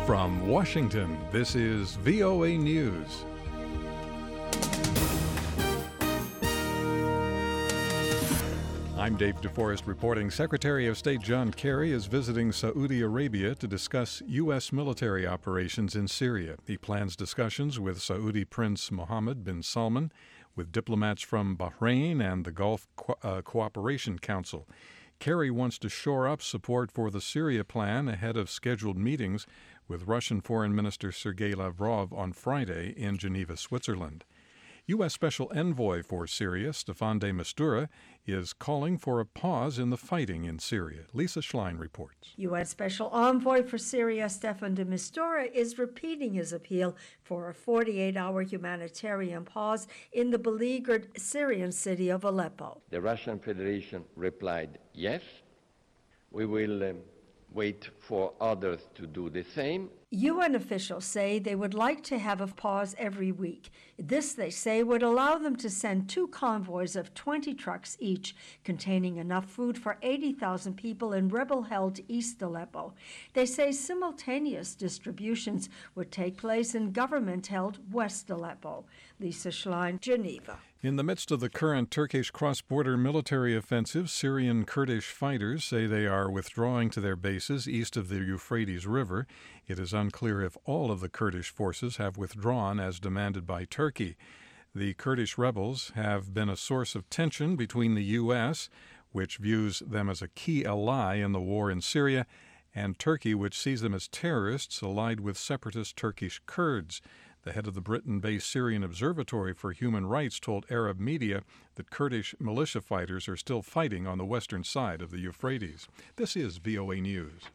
From Washington, this is VOA News. I'm Dave DeForest reporting. Secretary of State John Kerry is visiting Saudi Arabia to discuss U.S. military operations in Syria. He plans discussions with Saudi Prince Mohammed bin Salman, with diplomats from Bahrain and the Gulf Cooperation Council. Kerry wants to shore up support for the Syria plan ahead of scheduled meetings with Russian Foreign Minister Sergei Lavrov on Friday in Geneva, Switzerland. U.S. Special Envoy for Syria, Staffan de Mistura, is calling for a pause in the fighting in Syria. Lisa Schlein reports. U.S. Special Envoy for Syria, Staffan de Mistura, is repeating his appeal for a 48-hour humanitarian pause in the beleaguered Syrian city of Aleppo. The Russian Federation replied, yes, we will wait for others to do the same. UN officials say they would like to have a pause every week. This, they say, would allow them to send 2 convoys of 20 trucks each, containing enough food for 80,000 people in rebel-held East Aleppo. They say simultaneous distributions would take place in government-held West Aleppo. Lisa Schlein, Geneva. In the midst of the current Turkish cross-border military offensive, Syrian Kurdish fighters say they are withdrawing to their bases east of the Euphrates River. It is unclear if all of the Kurdish forces have withdrawn as demanded by Turkey. The Kurdish rebels have been a source of tension between the U.S., which views them as a key ally in the war in Syria, and Turkey, which sees them as terrorists allied with separatist Turkish Kurds. The head of the Britain-based Syrian Observatory for Human Rights told Arab media that Kurdish militia fighters are still fighting on the western side of the Euphrates. This is VOA News.